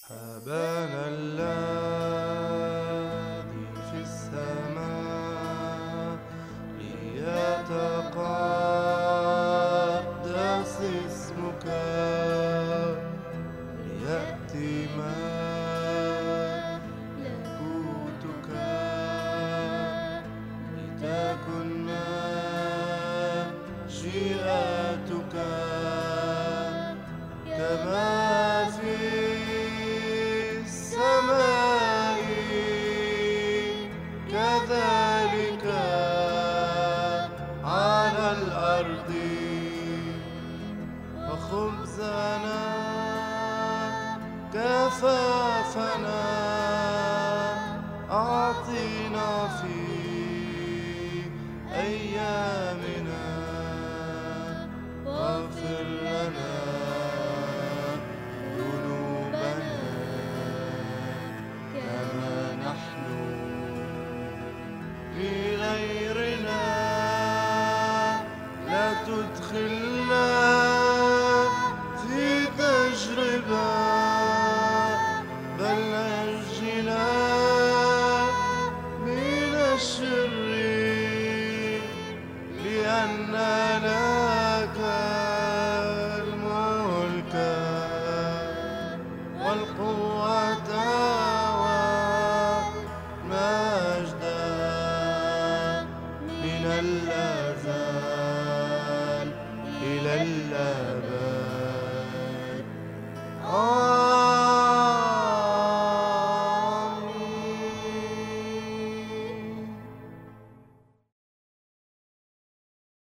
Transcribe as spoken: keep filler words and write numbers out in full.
أبانا الذي في السماء ليتقدس اسمك، ليأتي ملكوتك، لتكن مشيئتك كما في السماء كذلك على الأرض. وخبزنا كفافنا أعطنا في أيامنا، واغفر لنا ذنوبنا كما نحن لغيرنا، لا تدخل